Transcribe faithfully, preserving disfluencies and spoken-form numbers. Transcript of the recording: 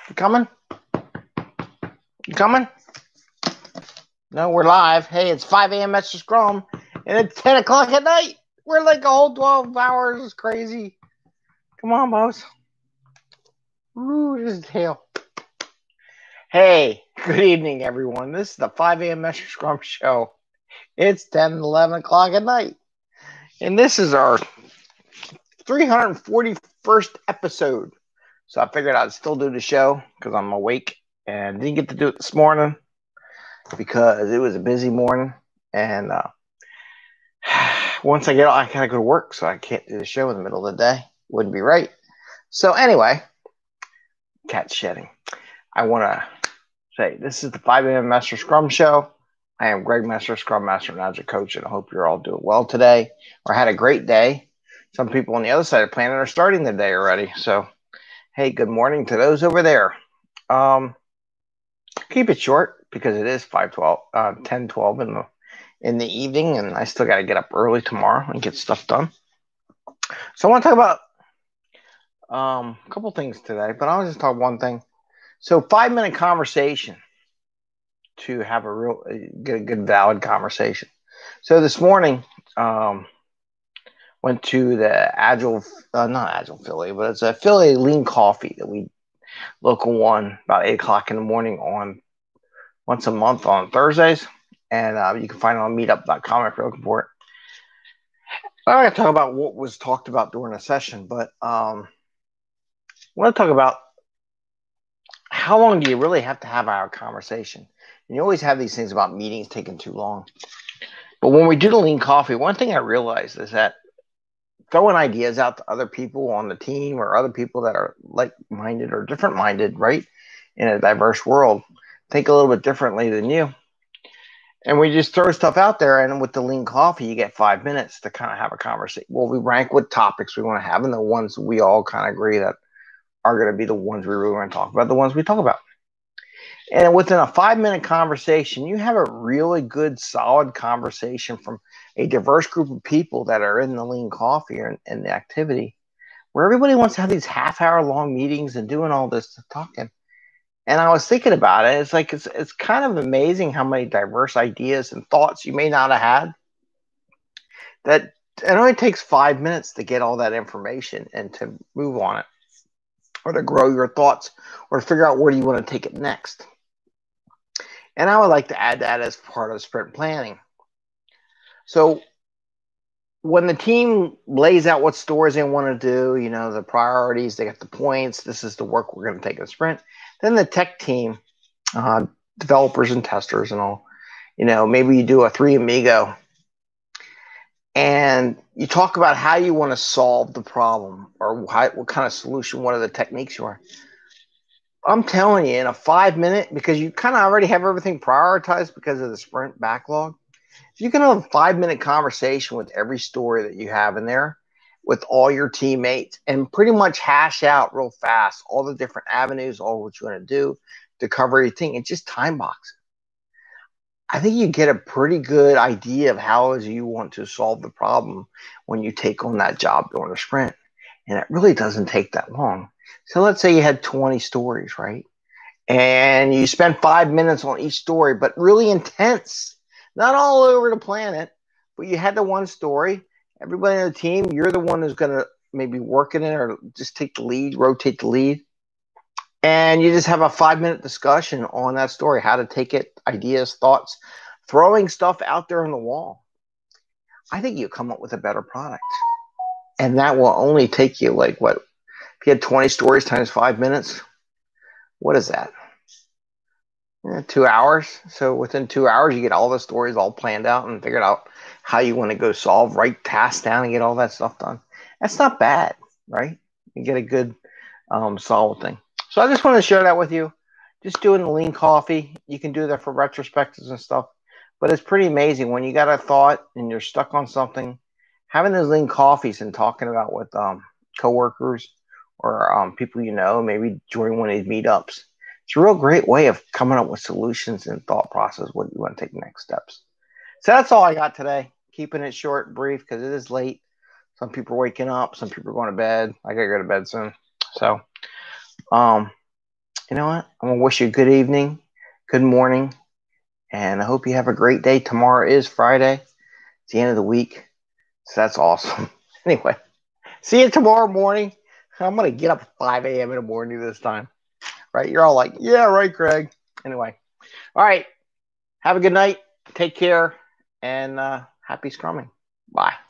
You coming? You coming? No, we're live. Hey, it's five a.m. Mister Scrum, and it's ten o'clock at night. We're like a whole twelve hours. It's crazy. Come on, boss. Ooh, this is hell. Hey, good evening, everyone. This is the five a.m. Mister Scrum show. It's ten, eleven o'clock at night, and this is our three hundred forty-first episode. So I figured I'd still do the show because I'm awake and didn't get to do it this morning because it was a busy morning. And uh, once I get out, I gotta go to work, so I can't do the show in the middle of the day. Wouldn't be right. So anyway, cat shedding. I want to say this is the five a.m. Master Scrum show. I am Greg Master, Scrum Master and Agile Coach, and I hope you're all doing well today or had a great day. Some people on the other side of the planet are starting their day already. So, hey, good morning to those over there. Um, keep it short because it is five twelve, uh, ten twelve in the in the evening, and I still got to get up early tomorrow and get stuff done. So I want to talk about um, a couple things today, but I'll just talk one thing. So five minute conversation to have a real get a good valid conversation. So this morning, um, went to the Agile, uh, not Agile Philly, but it's a Philly Lean Coffee that we local one about eight o'clock in the morning on once a month on Thursdays, and uh, you can find it on meetup dot com if you're looking for it. I'm not going to talk about what was talked about during the session, but um, I want to talk about how long do you really have to have our conversation. And you always have these things about meetings taking too long. But when we do the Lean Coffee, one thing I realized is that throwing ideas out to other people on the team or other people that are like-minded or different-minded, right, in a diverse world, think a little bit differently than you. And we just throw stuff out there, and with the Lean Coffee, you get five minutes to kind of have a conversation. Well, we rank what topics we want to have, and the ones we all kind of agree that are going to be the ones we really want to talk about, the ones we talk about. And within a five-minute conversation, you have a really good, solid conversation from a diverse group of people that are in the Lean Coffee and, and the activity, where everybody wants to have these half-hour-long meetings and doing all this talking. And I was thinking about it. It's like it's it's kind of amazing how many diverse ideas and thoughts you may not have had. That it only takes five minutes to get all that information and to move on it, or to grow your thoughts, or to figure out where do you want to take it next. And I would like to add that as part of sprint planning. So when the team lays out what stories they want to do, you know, the priorities, they got the points, this is the work we're going to take in sprint. Then the tech team, uh, developers and testers and all, you know, maybe you do a three amigo and you talk about how you want to solve the problem or how, what kind of solution, what are the techniques you are. I'm telling you, in a five minute, because you kind of already have everything prioritized because of the sprint backlog, if you can have a five minute conversation with every story that you have in there with all your teammates and pretty much hash out real fast all the different avenues, all what you want to do to cover everything, and just time box it. I think you get a pretty good idea of how you want to solve the problem when you take on that job during a sprint. And it really doesn't take that long. So let's say you had twenty stories, right? And you spent five minutes on each story, but really intense, not all over the planet, but you had the one story. Everybody on the team, you're the one who's going to maybe work in it or just take the lead, rotate the lead. And you just have a five-minute discussion on that story, how to take it, ideas, thoughts, throwing stuff out there on the wall. I think you come up with a better product. And that will only take you like, what, if you had twenty stories times five minutes, what is that? Yeah, two hours. So within two hours, you get all the stories all planned out and figured out how you want to go solve, write tasks down and get all that stuff done. That's not bad, right? You get a good um, solid thing. So I just want to share that with you. Just doing the Lean Coffee. You can do that for retrospectives and stuff. But it's pretty amazing when you got a thought and you're stuck on something. Having those Lean Coffees and talking about with um, coworkers or um, people you know, maybe join one of these meetups. It's a real great way of coming up with solutions and thought process, what you want to take next steps. So that's all I got today. Keeping it short and brief because it is late. Some people are waking up. Some people are going to bed. I got to go to bed soon. So, um, you know what? I'm going to wish you a good evening, good morning, and I hope you have a great day. Tomorrow is Friday. It's the end of the week, so that's awesome. Anyway, see you tomorrow morning. I'm going to get up at five a.m. in the morning this time. Right? You're all like, yeah, right, Greg. Anyway. All right. Have a good night. Take care. And uh, happy scrumming. Bye.